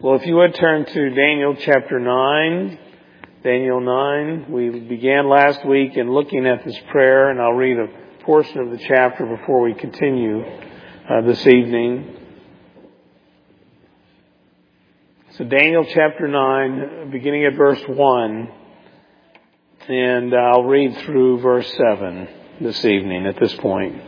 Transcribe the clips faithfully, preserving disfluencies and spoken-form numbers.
Well, if you would turn to Daniel chapter nine, Daniel nine. We began last week in looking at this prayer, and I'll read a portion of the chapter before we continue uh, this evening. So Daniel chapter nine, beginning at verse one, and I'll read through verse seven this evening at this point.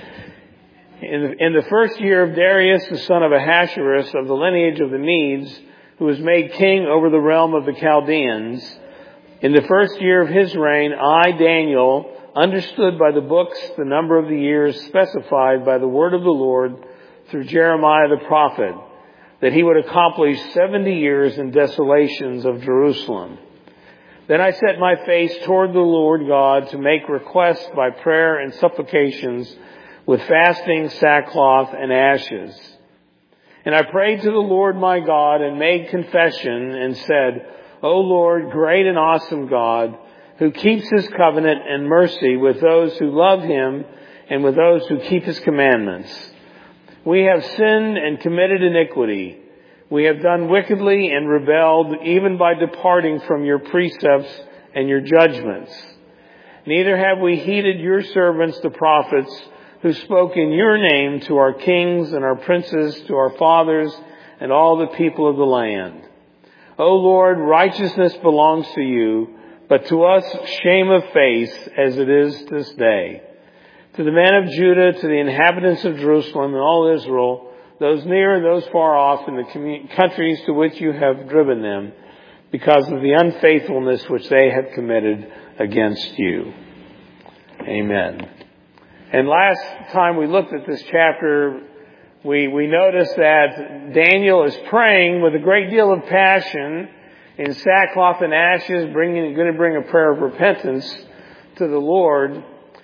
In the, in the first year of Darius, the son of Ahasuerus, of the lineage of the Medes, who was made king over the realm of the Chaldeans, in the first year of his reign, I, Daniel, understood by the books the number of the years specified by the word of the Lord through Jeremiah the prophet, that he would accomplish seventy years in desolations of Jerusalem. Then I set my face toward the Lord God to make requests by prayer and supplications with fasting, sackcloth, and ashes. And I prayed to the Lord my God and made confession and said, O Lord, great and awesome God, who keeps his covenant and mercy with those who love him and with those who keep his commandments. We have sinned and committed iniquity. We have done wickedly and rebelled, even by departing from your precepts and your judgments. Neither have we heeded your servants, the prophets, who spoke in your name to our kings and our princes, to our fathers and all the people of the land. O Lord, righteousness belongs to you, but to us shame of face, as it is this day. To the men of Judah, to the inhabitants of Jerusalem and all Israel, those near and those far off in the commun- countries to which you have driven them, because of the unfaithfulness which they have committed against you. Amen. And last time we looked at this chapter, we, we noticed that Daniel is praying with a great deal of passion in sackcloth and ashes, bringing, going to bring a prayer of repentance to the Lord.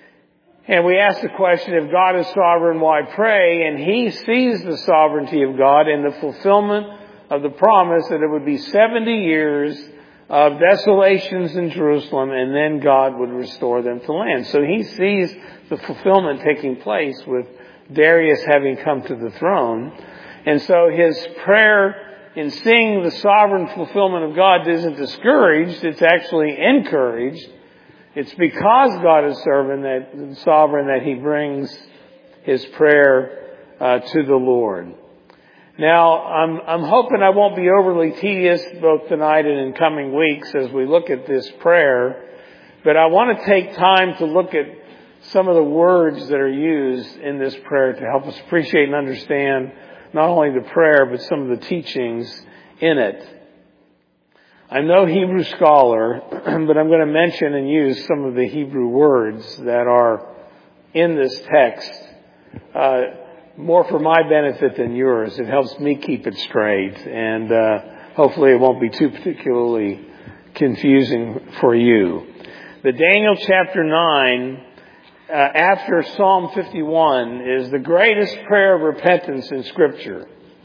And we asked the question, if God is sovereign, why pray? And he sees the sovereignty of God in the fulfillment of the promise that it would be seventy years of desolations in Jerusalem, and then God would restore them to land. So he sees the fulfillment taking place with Darius having come to the throne. And so his prayer in seeing the sovereign fulfillment of God isn't discouraged, it's actually encouraged. It's because God is sovereign that, sovereign that he brings his prayer uh, to the Lord. Now, I'm, I'm hoping I won't be overly tedious both tonight and in coming weeks as we look at this prayer, but I want to take time to look at some of the words that are used in this prayer to help us appreciate and understand not only the prayer, but some of the teachings in it. I'm no Hebrew scholar, but I'm going to mention and use some of the Hebrew words that are in this text, uh, more for my benefit than yours. It helps me keep it straight, and uh, hopefully it won't be too particularly confusing for you. The Daniel chapter nine, uh, after Psalm fifty-one, is the greatest prayer of repentance in Scripture.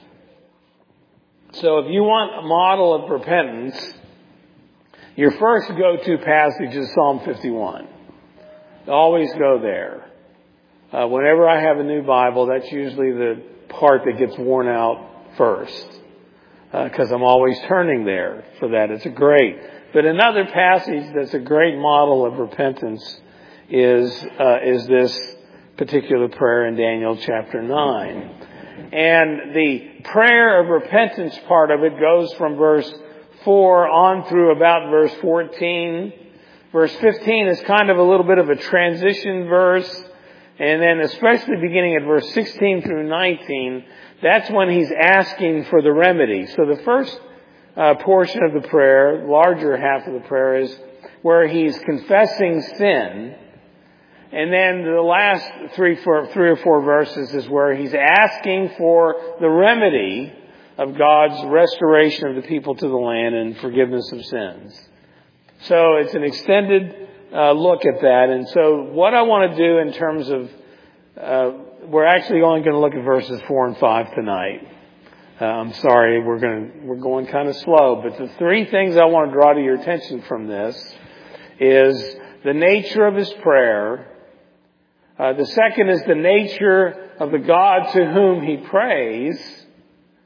So if you want a model of repentance, your first go-to passage is Psalm fifty-one. Always go there. Uh, whenever I have a new Bible, that's usually the part that gets worn out first, because uh, I'm always turning there for that. It's a great. But another passage that's a great model of repentance is uh, is this particular prayer in Daniel chapter nine. And the prayer of repentance part of it goes from verse four on through about verse fourteen. Verse fifteen is kind of a little bit of a transition verse. And then especially beginning at verse sixteen through nineteen, that's when he's asking for the remedy. So the first uh, portion of the prayer, larger half of the prayer, is where he's confessing sin. And then the last three, four, three or four verses is where he's asking for the remedy of God's restoration of the people to the land and forgiveness of sins. So it's an extended uh, look at that. And so what I want to do in terms of, uh, we're actually only going to look at verses four and five tonight. Uh, I'm sorry, we're going to, we're going kind of slow, but the three things I want to draw to your attention from this is the nature of his prayer. Uh, the second is the nature of the God to whom he prays.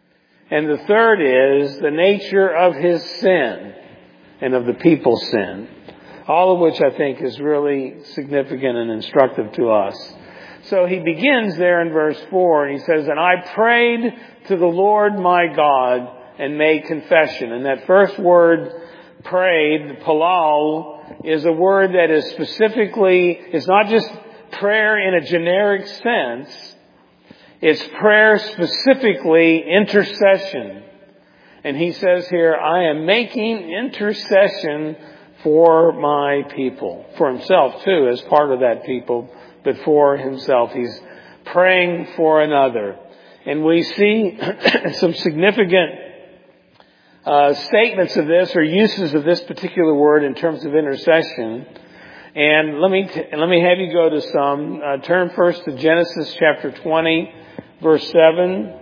And the third is the nature of his sin and of the people's sin. All of which I think is really significant and instructive to us. So he begins there in verse four and he says, and I prayed to the Lord my God and made confession. And that first word, prayed, palal, is a word that is specifically, it's not just prayer in a generic sense. It's prayer specifically intercession. And he says here, I am making intercession for my people. For himself too, as part of that people, but for himself. He's praying for another. And we see some significant uh, statements of this or uses of this particular word in terms of intercession. And let me t- let me have you go to some. Uh, turn first to Genesis chapter twenty, verse seven.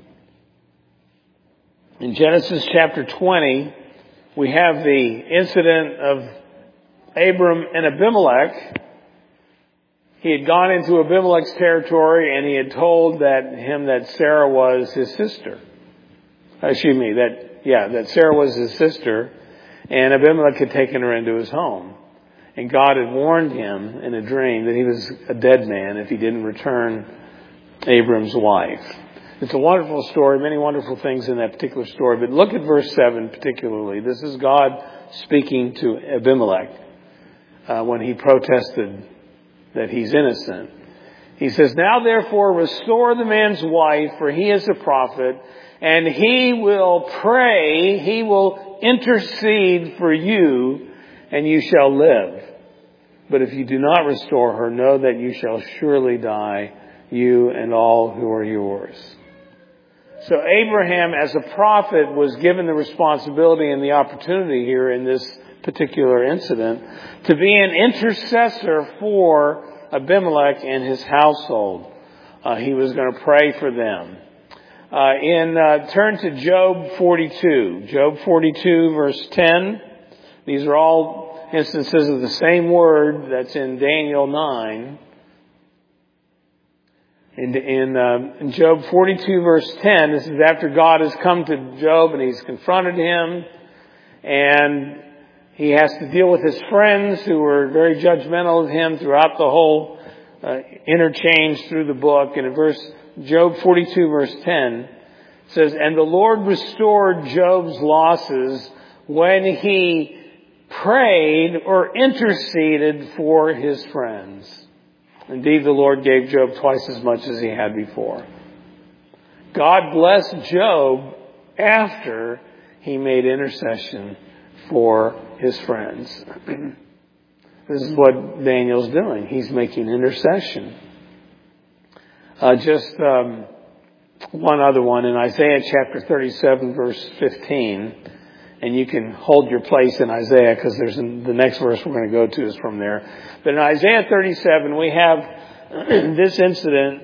In Genesis chapter twenty, we have the incident of Abram and Abimelech. He had gone into Abimelech's territory and he had told that him that Sarah was his sister. Excuse me, that, yeah, that Sarah was his sister, and Abimelech had taken her into his home. And God had warned him in a dream that he was a dead man if he didn't return Abram's wife. It's a wonderful story, many wonderful things in that particular story. But look at verse seven particularly. This is God speaking to Abimelech uh, when he protested that he's innocent. He says, now therefore restore the man's wife, for he is a prophet, and he will pray, he will intercede for you, and you shall live. But if you do not restore her, know that you shall surely die, you and all who are yours. So Abraham, as a prophet, was given the responsibility and the opportunity here in this particular incident to be an intercessor for Abimelech and his household. Uh, he was going to pray for them. Uh, in uh, turn to Job forty-two. Job forty-two, verse ten. These are all instances of the same word that's in Daniel nine. In, in, uh, in Job forty-two, verse ten, this is after God has come to Job and he's confronted him, and he has to deal with his friends who were very judgmental of him throughout the whole uh, interchange through the book. And in verse Job forty-two, verse ten, it says, and the Lord restored Job's losses when he prayed or interceded for his friends. Indeed, the Lord gave Job twice as much as he had before. God blessed Job after he made intercession for his friends. This is what Daniel's doing. He's making intercession. Uh, just um, one other one in Isaiah chapter thirty-seven, verse fifteen. And you can hold your place in Isaiah because there's an, the next verse we're going to go to is from there. But in Isaiah thirty-seven, we have this incident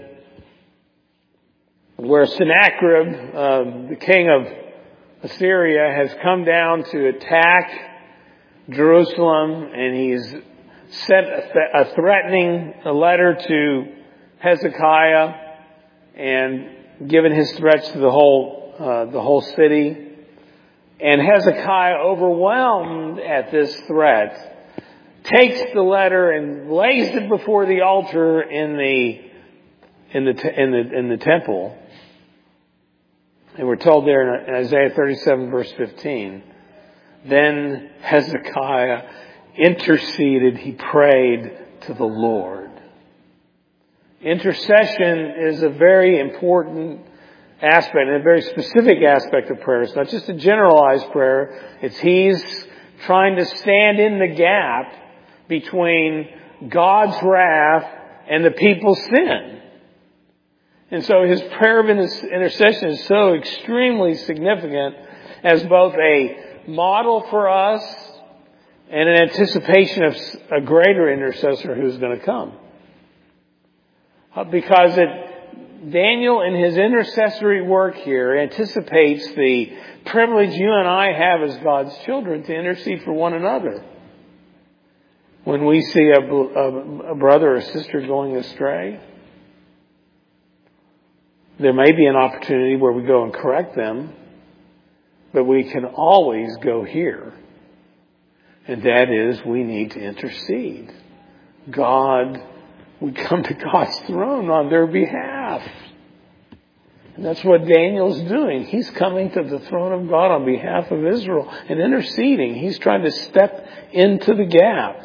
where Sennacherib, uh, the king of Assyria, has come down to attack Jerusalem, and he's sent a, th- a threatening a letter to Hezekiah and given his threats to the whole uh, the whole city. And Hezekiah, overwhelmed at this threat, takes the letter and lays it before the altar in the in the te- in the in the temple. And we're told there in Isaiah thirty-seven, verse fifteen. Then Hezekiah interceded; he prayed to the Lord. Intercession is a very important aspect, and a very specific aspect of prayer. It's not just a generalized prayer. It's he's trying to stand in the gap between God's wrath and the people's sin. And so his prayer of intercession is so extremely significant as both a model for us and an anticipation of a greater intercessor who's going to come. Because it Daniel, in his intercessory work here, anticipates the privilege you and I have as God's children to intercede for one another. When we see a, a, a brother or sister going astray, There may be an opportunity where we go and correct them, but we can always go here. And that is, we need to intercede. God, we come to God's throne on their behalf. And that's what Daniel's doing. He's coming to the throne of God on behalf of Israel and interceding. He's trying to step into the gap.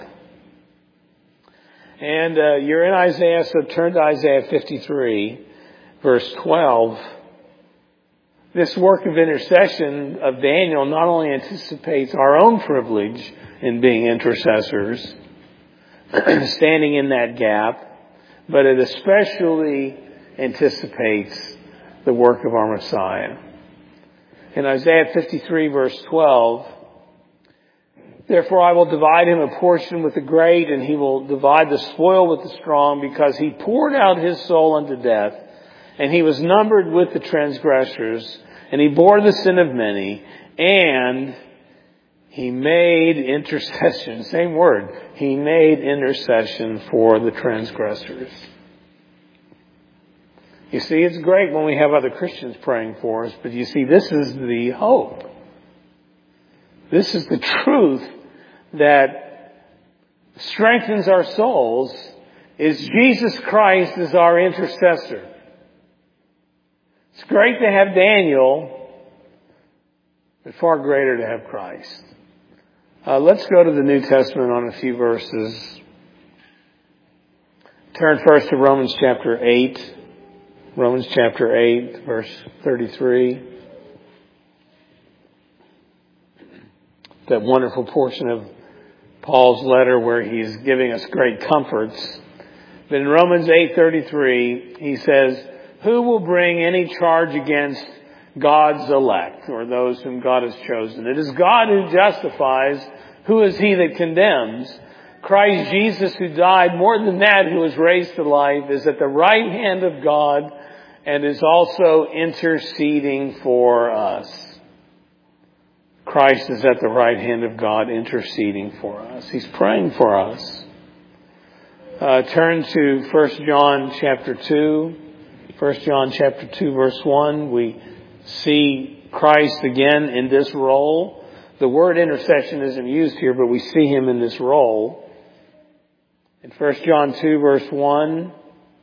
And uh, you're in Isaiah, so turn to Isaiah fifty-three, verse twelve. This work of intercession of Daniel not only anticipates our own privilege in being intercessors, standing in that gap, but it especially anticipates the work of our Messiah. In Isaiah fifty-three, verse twelve, therefore I will divide him a portion with the great, and he will divide the spoil with the strong, because he poured out his soul unto death, and he was numbered with the transgressors, and he bore the sin of many, and he made intercession, same word, he made intercession for the transgressors. You see, it's great when we have other Christians praying for us, but you see, this is the hope. This is the truth that strengthens our souls, is Jesus Christ is our intercessor. It's great to have Daniel, but far greater to have Christ. Uh, let's go to the New Testament on a few verses. Turn first to Romans chapter eight. Romans chapter eight, verse thirty-three. That wonderful portion of Paul's letter where he's giving us great comforts. But in Romans eight thirty-three, he says, who will bring any charge against God's elect, or those whom God has chosen? It is God who justifies. Who is he that condemns? Christ Jesus, who died, more than that, who was raised to life, is at the right hand of God and is also interceding for us. Christ is at the right hand of God interceding for us. He's praying for us. Uh, turn to First John chapter two. First John chapter two, verse one. We see Christ again in this role. The word intercession isn't used here, but we see him in this role. In First John two, verse one,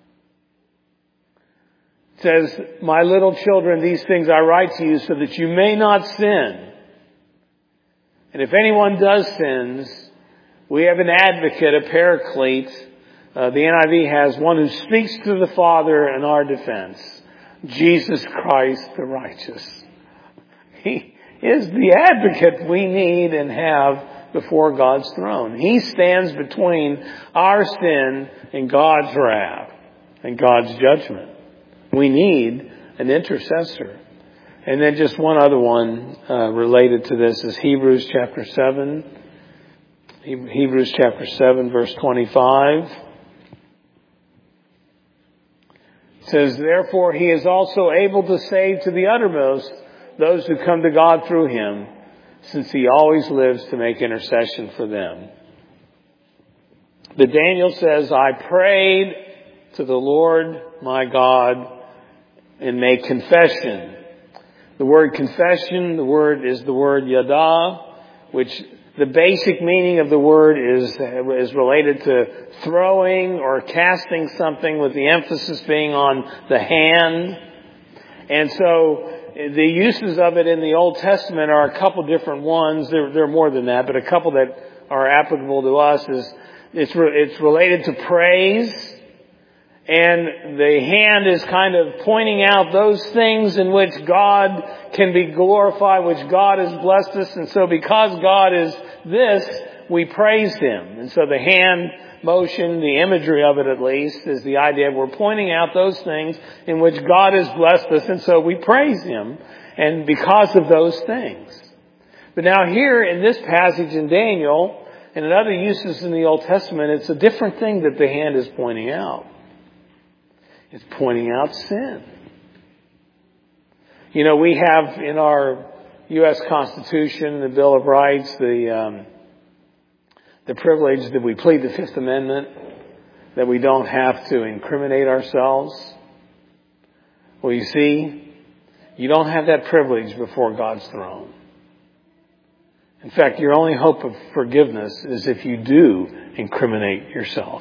it says, my little children, these things I write to you so that you may not sin. And if anyone does sins, we have an advocate, a paraclete. Uh, the N I V has one who speaks to the Father in our defense. Jesus Christ the righteous. He is the advocate we need and have before God's throne. He stands between our sin and God's wrath and God's judgment. We need an intercessor. And then just one other one uh, related to this is Hebrews chapter seven. Hebrews chapter seven, verse twenty-five. It says, therefore he is also able to save to the uttermost those who come to God through him, since he always lives to make intercession for them. But Daniel says, I prayed to the Lord my God and made confession. The word confession, the word is the word yada, which the basic meaning of the word is, is related to throwing or casting something, with the emphasis being on the hand. And so the uses of it in the Old Testament are a couple different ones. There, there are more than that, but a couple that are applicable to us is it's, re, it's related to praise. And the hand is kind of pointing out those things in which God can be glorified, which God has blessed us. And so because God is this, we praise him. And so the hand motion, the imagery of it at least, is the idea of we're pointing out those things in which God has blessed us. And so we praise him, and because of those things. But now here in this passage in Daniel, and in other uses in the Old Testament, it's a different thing that the hand is pointing out. It's pointing out sin. You know, we have in our U S Constitution, the Bill of Rights, the um, the privilege that we plead the Fifth Amendment, that we don't have to incriminate ourselves. Well, you see, you don't have that privilege before God's throne. In fact, your only hope of forgiveness is if you do incriminate yourself.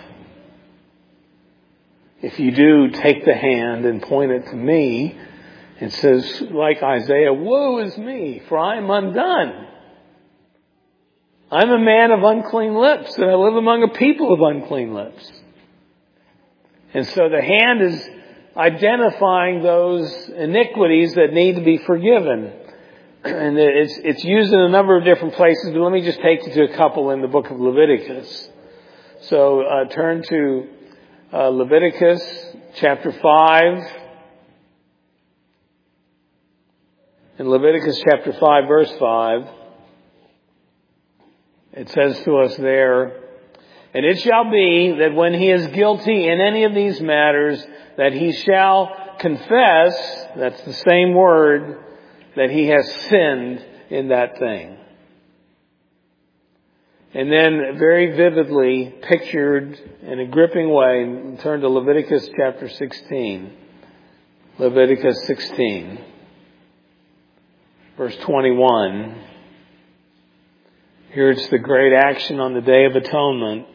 If you do take the hand and point it to me, it says, like Isaiah, woe is me, for I am undone. I'm a man of unclean lips, and I live among a people of unclean lips. And so the hand is identifying those iniquities that need to be forgiven. And it's, it's used in a number of different places, but let me just take you to a couple in the book of Leviticus. So uh, turn to uh, Leviticus chapter five. In Leviticus chapter five, verse five, it says to us there, and it shall be that when he is guilty in any of these matters, that he shall confess, that's the same word, that he has sinned in that thing. And then very vividly pictured in a gripping way, turn to Leviticus chapter sixteen. Leviticus sixteen, verse twenty-one. Here it's the great action on the Day of Atonement.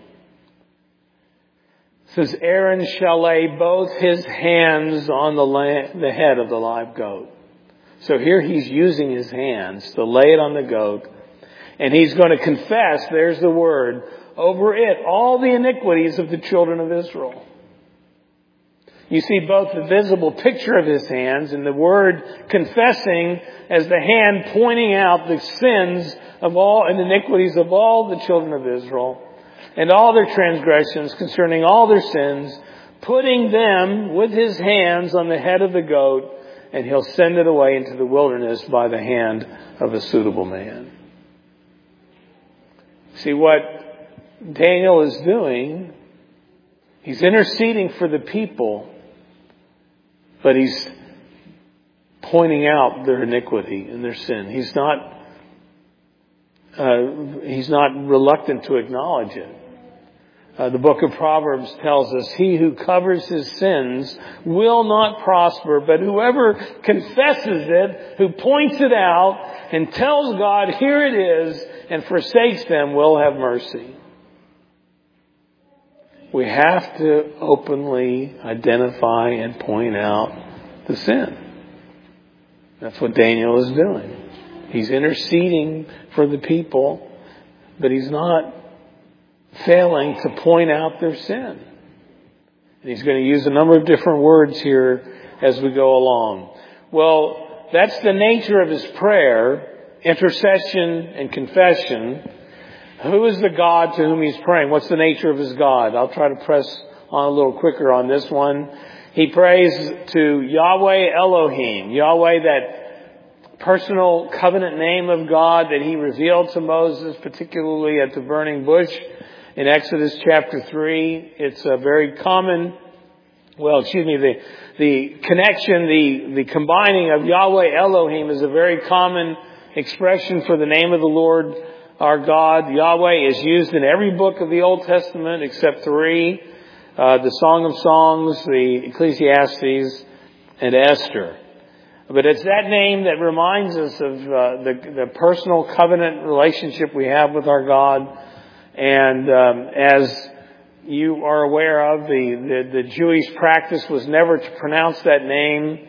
It says, Aaron shall lay both his hands on the, la- the head of the live goat. So here he's using his hands to lay it on the goat. And he's going to confess, there's the word, over it all the iniquities of the children of Israel. You see both the visible picture of his hands and the word confessing as the hand pointing out the sins of all and iniquities of all the children of Israel and all their transgressions concerning all their sins, putting them with his hands on the head of the goat, and he'll send it away into the wilderness by the hand of a suitable man. See what Daniel is doing? He's interceding for the people, but he's pointing out their iniquity and their sin. He's not, uh, he's not reluctant to acknowledge it. Uh, the book of Proverbs tells us, he who covers his sins will not prosper, but whoever confesses it, who points it out and tells God, here it is, and forsakes them, will have mercy. We have to openly identify and point out the sin. That's what Daniel is doing. He's interceding for the people, but he's not failing to point out their sin. And he's going to use a number of different words here as we go along. Well, that's the nature of his prayer, intercession and confession. Who is the God to whom he's praying? What's the nature of his God? I'll try to press on a little quicker on this one. He prays to Yahweh Elohim, Yahweh, that personal covenant name of God that he revealed to Moses, particularly at the burning bush in Exodus chapter three. It's a very common, well, excuse me, the, the connection, the, the combining of Yahweh Elohim is a very common expression for the name of the Lord our God. Yahweh is used in every book of the Old Testament except three, uh, the Song of Songs, the Ecclesiastes, and Esther. But it's that name that reminds us of uh, the, the personal covenant relationship we have with our God. And um, as you are aware of, the, the, the Jewish practice was never to pronounce that name.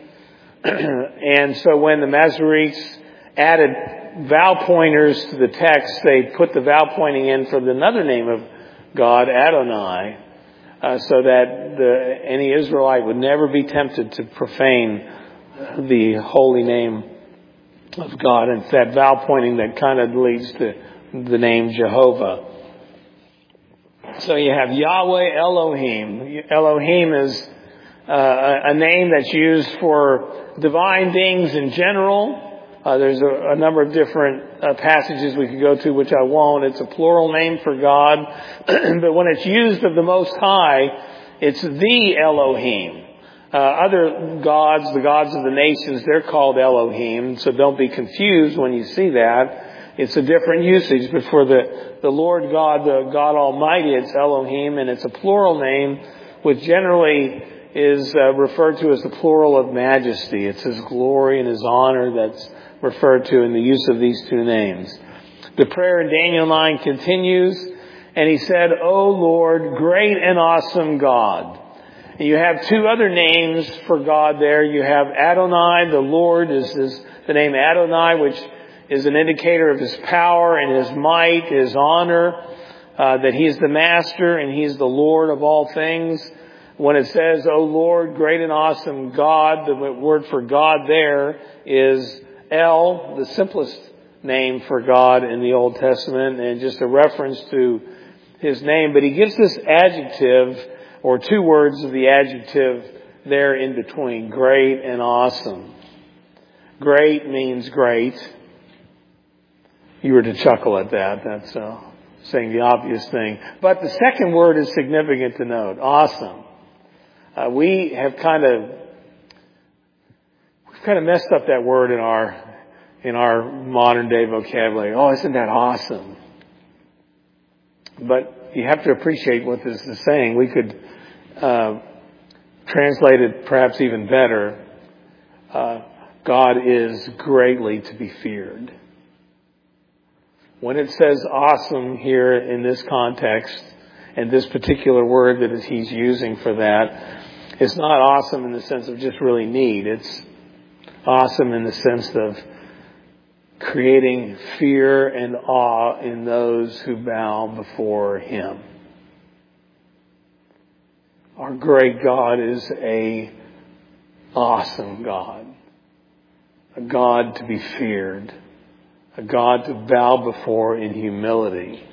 And so when the Masoretes added vowel pointers to the text, they put the vowel pointing in for another name of God, Adonai, uh, so that the, any Israelite would never be tempted to profane the holy name of God. And it's that vowel pointing that kind of leads to the name Jehovah. So you have Yahweh Elohim. Elohim is uh, a name that's used for divine beings in general. Uh, there's a, a number of different uh, passages we could go to, which I won't. It's a plural name for God. But when it's used of the Most High, it's the Elohim. Uh, other gods, the gods of the nations, they're called Elohim. So don't be confused when you see that. It's a different usage. But for the, the Lord God, the God Almighty, it's Elohim. And it's a plural name, which generally is uh, referred to as the plural of majesty. It's His glory and His honor that's referred to in the use of these two names. The prayer in Daniel nine continues, and he said, "O Lord, great and awesome God." And you have two other names for God there. You have Adonai, the Lord is, is the name Adonai, which is an indicator of His power and His might, His honor, uh, that He is the Master and He is the Lord of all things. When it says, "O Lord, great and awesome God," the word for God there is El, the simplest name for God in the Old Testament, and just a reference to His name. But He gives this adjective, or two words of the adjective there in between, great and awesome. Great means great. You were to chuckle at that. That's uh, saying the obvious thing. But the second word is significant to note. Awesome. Uh, we have kind of we've kind of messed up that word in our in our modern day vocabulary. Oh, isn't that awesome? But you have to appreciate what this is saying. We could uh, translate it perhaps even better. Uh, God is greatly to be feared. When it says awesome here in this context, and this particular word that He's using for that, it's not awesome in the sense of just really neat. It's awesome in the sense of creating fear and awe in those who bow before Him. Our great God is a awesome God. A God to be feared. A God to bow before in humility.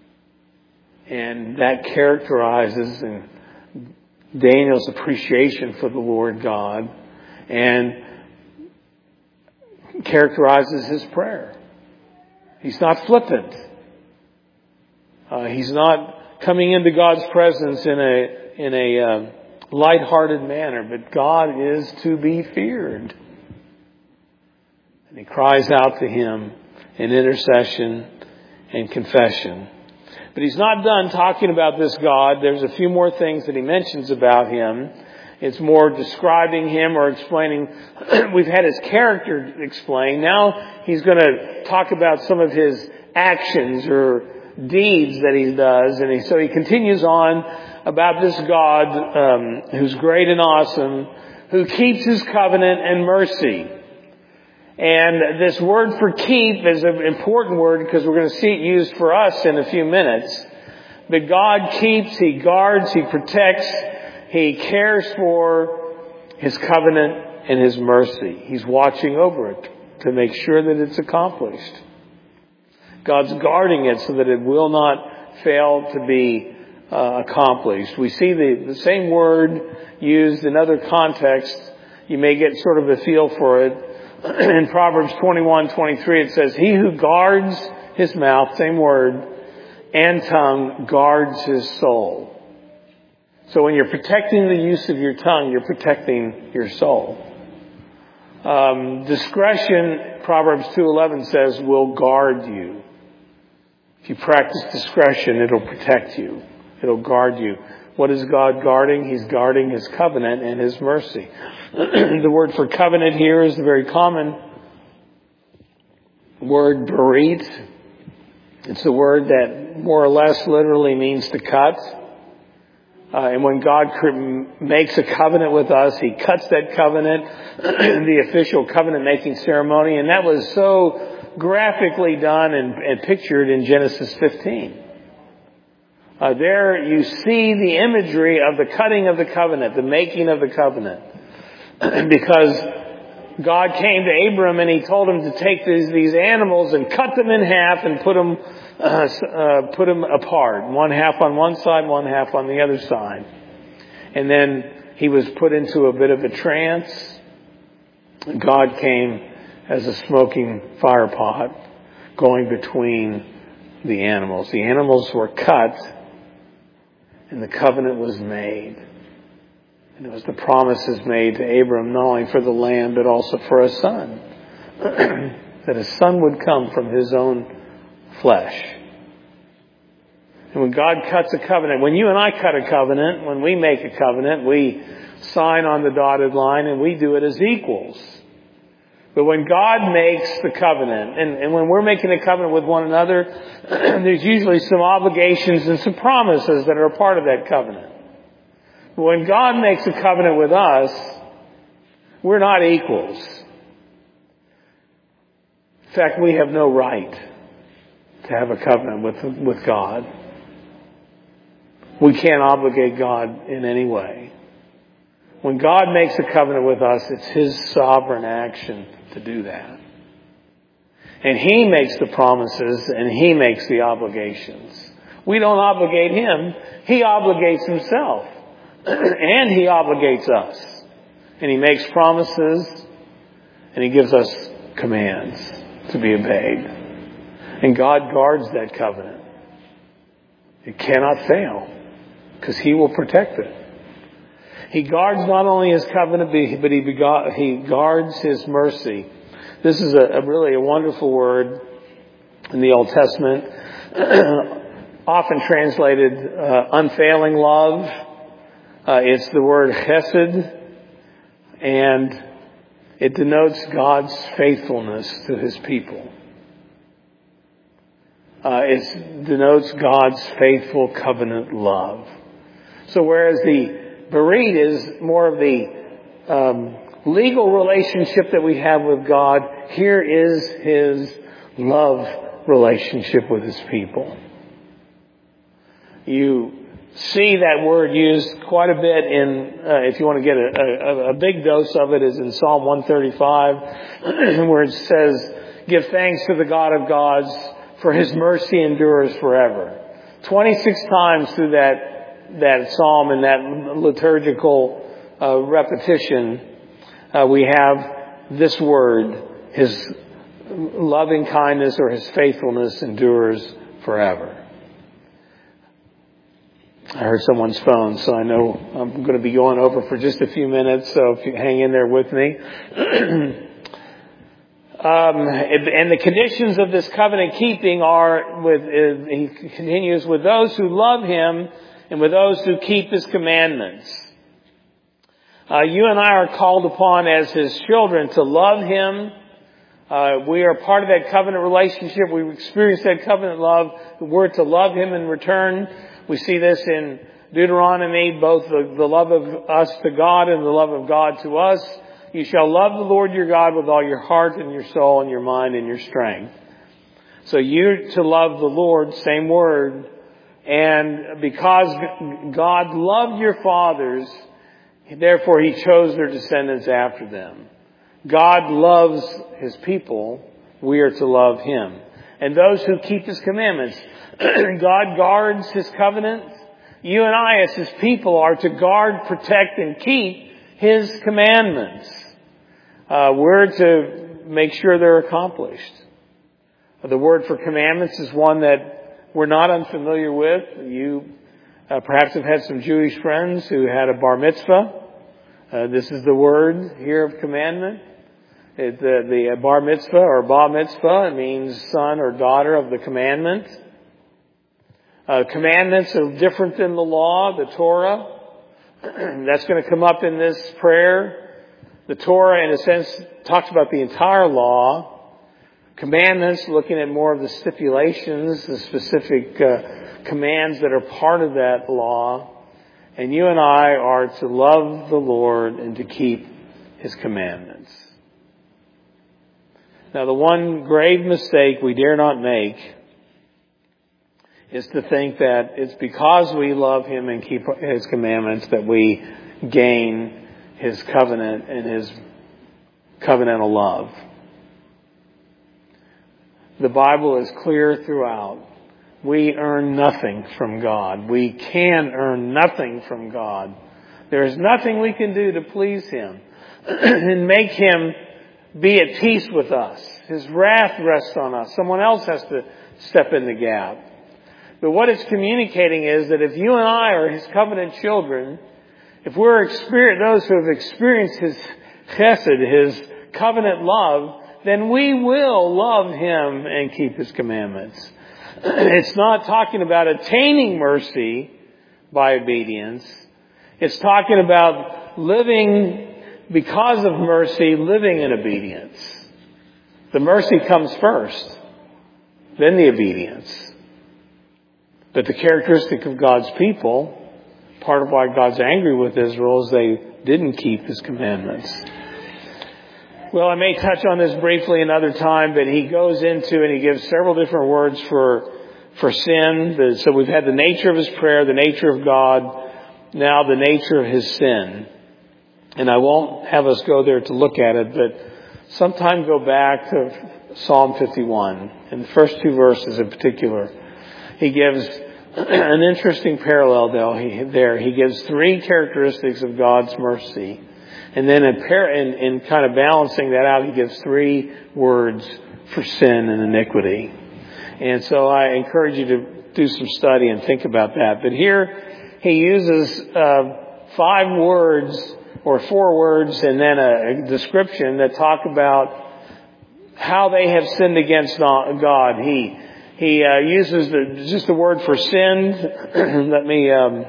And that characterizes Daniel's appreciation for the Lord God and characterizes his prayer. He's not flippant. Uh, he's not coming into God's presence in a in a uh, lighthearted manner, but God is to be feared. And he cries out to Him in intercession and confession. But he's not done talking about this God. There's a few more things that he mentions about Him. It's more describing Him or explaining. We've had His character explained. Now he's going to talk about some of His actions or deeds that He does. And he, so he continues on about this God um, who's great and awesome, who keeps His covenant and mercy. And this word for keep is an important word because we're going to see it used for us in a few minutes. But God keeps, He guards, He protects, He cares for His covenant and His mercy. He's watching over it to make sure that it's accomplished. God's guarding it so that it will not fail to be uh, accomplished. We see the, the same word used in other contexts. You may get sort of a feel for it. In Proverbs twenty-one twenty-three, it says, "He who guards his mouth," same word, "and tongue guards his soul." So when you're protecting the use of your tongue, you're protecting your soul. Um, discretion, Proverbs two eleven says, will guard you. If you practice discretion, it'll protect you. It'll guard you. What is God guarding? He's guarding His covenant and His mercy. The word for covenant here is the very common word berit. It's a word that more or less literally means to cut. Uh, and when God makes a covenant with us, He cuts that covenant, the official covenant-making ceremony. And that was so graphically done and, and pictured in Genesis fifteen. Uh, there you see the imagery of the cutting of the covenant, the making of the covenant. Because God came to Abram and He told him to take these, these animals and cut them in half and put them, uh, uh, put them apart. One half on one side, one half on the other side. And then he was put into a bit of a trance. God came as a smoking fire pot going between the animals. The animals were cut and the covenant was made. And it was the promises made to Abram, not only for the land, but also for a son. That a son would come from his own flesh. And And when God cuts a covenant, when you and I cut a covenant, when we make a covenant, we sign on the dotted line and we do it as equals. But when God makes the covenant, and, and when we're making a covenant with one another, there's usually some obligations and some promises that are a part of that covenant. But when God makes a covenant with us, we're not equals. In fact, we have no right to have a covenant with, with God. We can't obligate God in any way. When God makes a covenant with us, it's His sovereign action to do that. And He makes the promises and He makes the obligations. We don't obligate Him. He obligates Himself. And He obligates us. And He makes promises and He gives us commands to be obeyed. And God guards that covenant. It cannot fail because He will protect it. He guards not only His covenant, but He He guards His mercy. This is a, a really a wonderful word in the Old Testament, often translated uh, unfailing love. Uh, it's the word chesed, and it denotes God's faithfulness to His people. Uh, it denotes God's faithful covenant love. So whereas the Bereid is more of the um, legal relationship that we have with God, here is His love relationship with His people. You see that word used quite a bit in, uh, if you want to get a, a, a big dose of it, is in Psalm one thirty-five, where it says, "Give thanks to the God of gods, for His mercy endures forever." twenty-six times through that that psalm and that liturgical uh, repetition, uh, we have this word, His loving kindness or His faithfulness endures forever. I heard someone's phone, so I know I'm going to be going over for just a few minutes, so if you hang in there with me. Um, and the conditions of this covenant keeping are, with, uh, he continues, with those who love Him and with those who keep His commandments. Uh, you and I are called upon as His children to love Him. Uh, we are part of that covenant relationship. We experience that covenant love. We're to love Him in return. We see this in Deuteronomy, both the, the love of us to God and the love of God to us. You shall love the Lord your God with all your heart and your soul and your mind and your strength. So you're to love the Lord, same word. And because God loved your fathers, therefore He chose their descendants after them. God loves His people. We are to love Him. And those who keep His commandments. God guards His covenant. You and I as His people are to guard, protect, and keep His commandments. Uh, we're to make sure they're accomplished. The word for commandments is one that we're not unfamiliar with. You uh, perhaps have had some Jewish friends who had a bar mitzvah. Uh, this is the word here of commandment. It, the, the bar mitzvah or bar mitzvah means son or daughter of the commandment. Uh, commandments are different than the law, the Torah. That's going to come up in this prayer. The Torah, in a sense, talks about the entire law. Commandments, looking at more of the stipulations, the specific uh, commands that are part of that law. And you and I are to love the Lord and to keep His commandments. Now, the one grave mistake we dare not make is to think that it's because we love Him and keep His commandments that we gain His covenant and His covenantal love. The Bible is clear throughout. We earn nothing from God. We can earn nothing from God. There is nothing we can do to please Him and make Him be at peace with us. His wrath rests on us. Someone else has to step in the gap. But what it's communicating is that if you and I are His covenant children, if we're experience, those who have experienced His chesed, His covenant love, then we will love Him and keep His commandments. It's not talking about attaining mercy by obedience. It's talking about living because of mercy, living in obedience. The mercy comes first, then the obedience. But the characteristic of God's people, part of why God's angry with Israel, is they didn't keep His commandments. Well, I may touch on this briefly another time, but he goes into and he gives several different words for for sin. So we've had the nature of his prayer, the nature of God, now the nature of his sin. And I won't have us go there to look at it, but sometime go back to Psalm fifty-one, in the first two verses in particular. He gives an interesting parallel there. He gives three characteristics of God's mercy. And then in, par- in, in kind of balancing that out, he gives three words for sin and iniquity. And so I encourage you to do some study and think about that. But here he uses uh, five words or four words and then a, a description that talk about how they have sinned against God. He he uh, uses the, just the word for sinned. Let me... Um,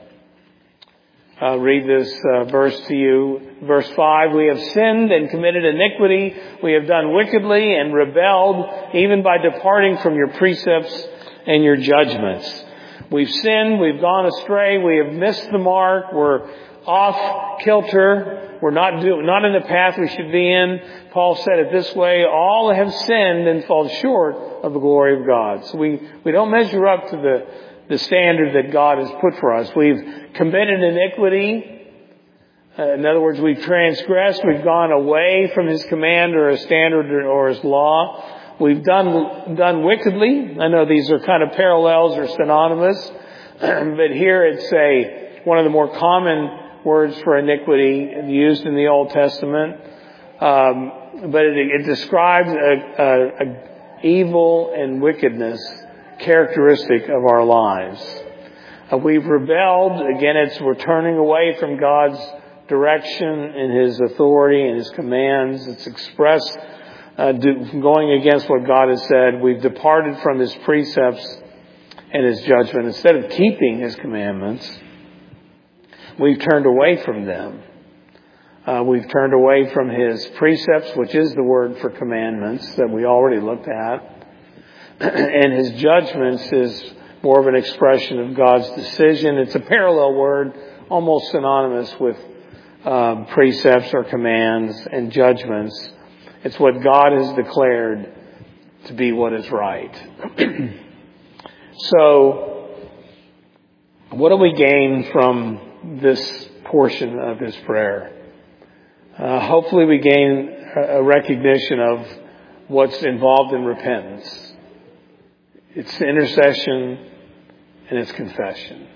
I'll read this uh, verse to you. Verse five, we have sinned and committed iniquity. We have done wickedly and rebelled, even by departing from your precepts and your judgments. We've sinned. We've gone astray. We have missed the mark. We're off kilter. We're not do, not in the path we should be in. Paul said it this way, all have sinned and fall short of the glory of God. So we, we don't measure up to the the standard that God has put for us. We've committed iniquity. Uh, in other words, we've transgressed. We've gone away from His command or His standard or His law. We've done done wickedly. I know these are kind of parallels or synonymous, but here it's a one of the more common words for iniquity used in the Old Testament. Um, but it, it describes a, a, a evil and wickedness characteristic of our lives. Uh, we've rebelled. Again, it's we're turning away from God's direction and His authority and His commands. It's expressed uh, do, going against what God has said. We've departed from His precepts and His judgment. Instead of keeping His commandments, we've turned away from them. Uh, we've turned away from His precepts, which is the word for commandments that we already looked at. And His judgments is more of an expression of God's decision. It's a parallel word, almost synonymous with um, precepts or commands and judgments. It's what God has declared to be what is right. So, what do we gain from this portion of his prayer? Uh, hopefully we gain a recognition of what's involved in repentance. It's intercession and it's confession.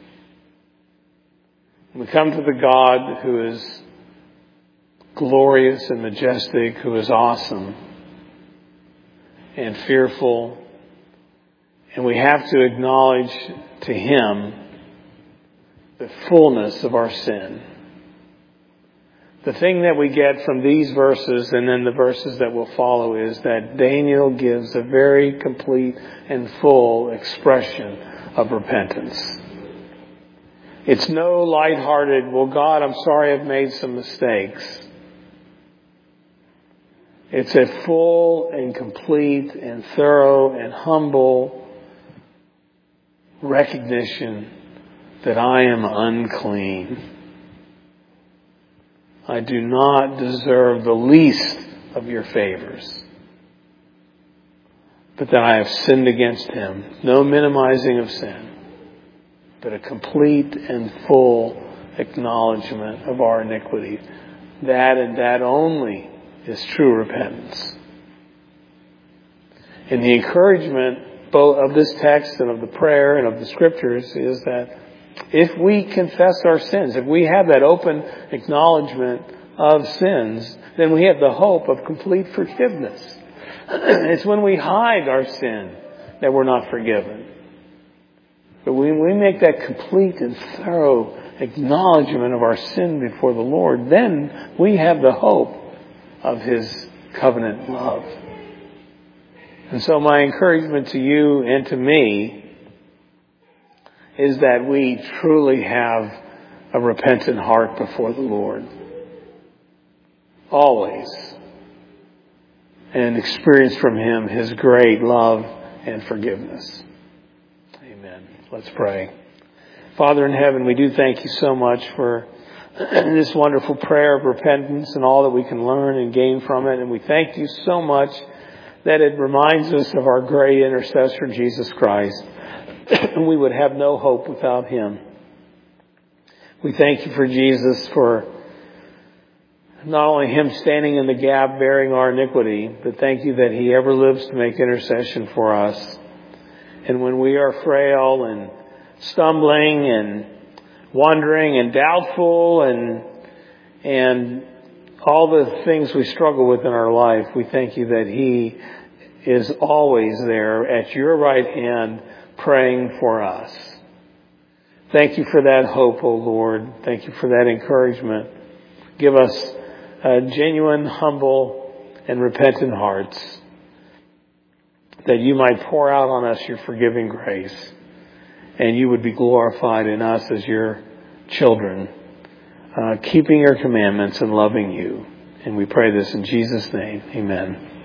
We come to the God who is glorious and majestic, who is awesome and fearful. And we have to acknowledge to Him the fullness of our sin. The thing that we get from these verses and then the verses that will follow is that Daniel gives a very complete and full expression of repentance. It's no lighthearted, well, God, I'm sorry I've made some mistakes. It's a full and complete and thorough and humble recognition that I am unclean. I do not deserve the least of your favors, but that I have sinned against Him. No minimizing of sin, but a complete and full acknowledgement of our iniquity. That and that only is true repentance. And the encouragement both of this text and of the prayer and of the Scriptures is that if we confess our sins, if we have that open acknowledgement of sins, then we have the hope of complete forgiveness. It's when we hide our sin that we're not forgiven. But when we make that complete and thorough acknowledgement of our sin before the Lord, then we have the hope of His covenant love. And so my encouragement to you and to me is that we truly have a repentant heart before the Lord. Always. And experience from Him His great love and forgiveness. Amen. Let's pray. Father in heaven, we do thank you so much for this wonderful prayer of repentance and all that we can learn and gain from it. And we thank you so much that it reminds us of our great intercessor, Jesus Christ. And we would have no hope without Him. We thank you for Jesus, for not only Him standing in the gap bearing our iniquity, but thank you that He ever lives to make intercession for us. And when we are frail and stumbling and wandering and doubtful and and all the things we struggle with in our life, we thank you that He is always there at your right hand praying for us. Thank you for that hope, O Lord. Thank you for that encouragement. Give us uh, genuine, humble, and repentant hearts, that you might pour out on us your forgiving grace, and you would be glorified in us as your children, uh, keeping your commandments and loving you. And we pray this in Jesus' name. Amen.